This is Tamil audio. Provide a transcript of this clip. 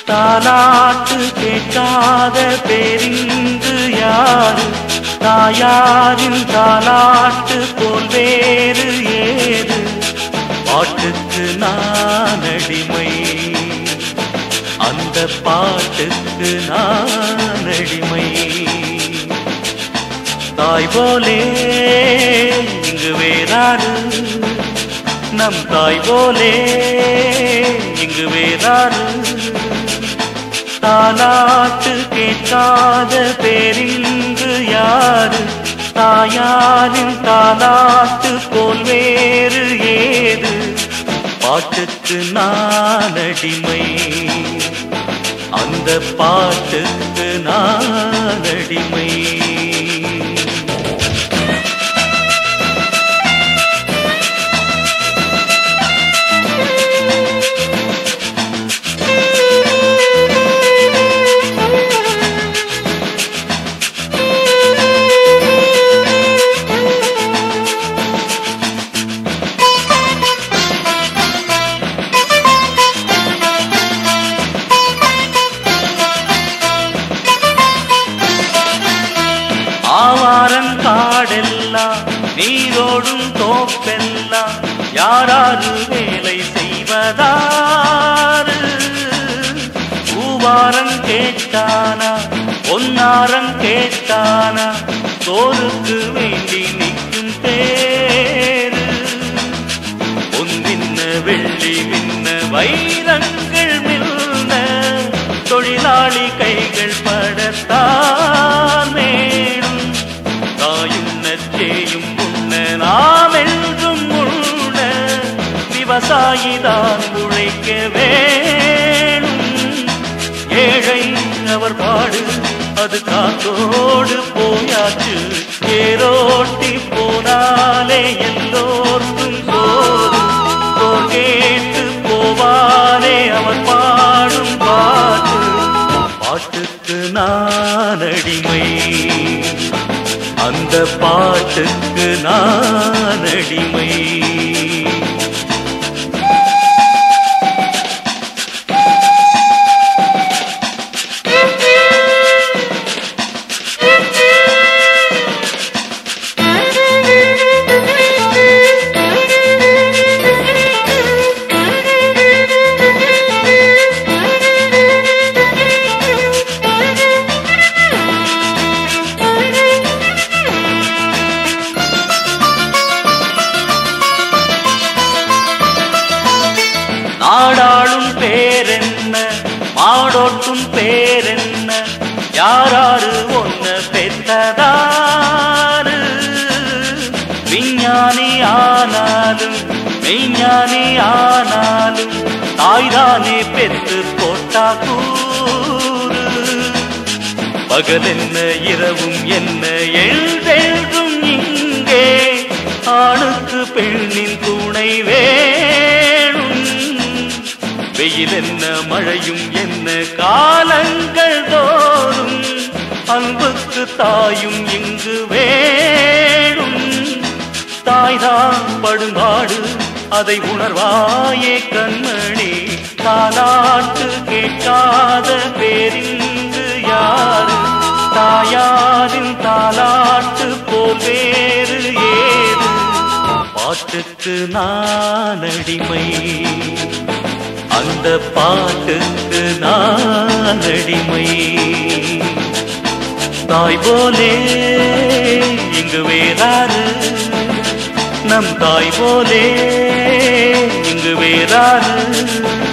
தாலாட்டு கேட்காத பேரிங்கு யாரு? தாயாரின் தாலாட்டு போல் வேறு ஏது? பாட்டுக்கு நான் அடிமை, அந்த பாட்டுக்கு நான் அடிமை. தாய் போலே இங்கு வேறாரு, நம் தாய் போலே இங்கு வேறாரு? தாலாட்டு கேட்காத பேரிங்கு யாரு? தாயாரின் தாலாட்டு போல் வேறு ஏது? பாட்டுக்கு நான் அடிமை, அந்த பாட்டுக்கு நான் அடிமை. ஆவாரங்காடெல்லாம் நீரோடும் தோப்பெல்லாம் யாராரு வேலை செய்வதாரு? பூவாரம் கேட்டானா பொன்னாரம் கேட்டானா சோருக்கு வேண்டி நிற்கும் தேரு. பொன்னின்ன வெள்ளி மின்ன வைரங்கள் மில்ன தொழிலாளி கைகள் படத்தான் வேணும். தாயுண்ணச்சேயும் உண்ண நாம் என்றும் உண்ண விவசாயிதான் உழைக்க வேணும். ஏழை அவர் பாடு அது காத்தோடு போயாச்சு, ஏரோட்டி போனாலே எல்லோருக்கும் சோறு. போர் கேட்டு போவானே அவர் பாடும் பாட்டு. பாட்டுக்கு நான் அடிமை, அந்த பாட்டுக்கு நான் அடிமை. நாடாளும் பேரென்ன மாடோட்டும் பேரென்ன? யாராரு ஒன்ன பெற்றதாரு? விஞ்ஞானி ஆனாலும் மெய்ஞானி ஆனாலும் தாய்தானே பெற்று போட்டா கூறு. பகலென்ன இரவும் என்ன எழுதெழுதும் இங்கே, ஆணுக்கு பெண்ணின் துணை வேணும். வெயில் என்ன மழையும் என்ன காலங்கள் தோறும் அன்புக்கு தாயும் இங்கு வேணும். தாய்தான் படும்பாடு அதை உணர்வாயே கண்மணி. தாலாட்டு கேட்காத பேரிங்கு யாரு? தாயாரின் தாலாட்டு போல் வேறு ஏது? பாட்டுக்கு நான் அடிமை, அந்த பாட்டுக்கு நான் அடிமை. தாய் போலே இங்கு வேறாரு, நம் தாய் போலே இங்கு வேறாரு?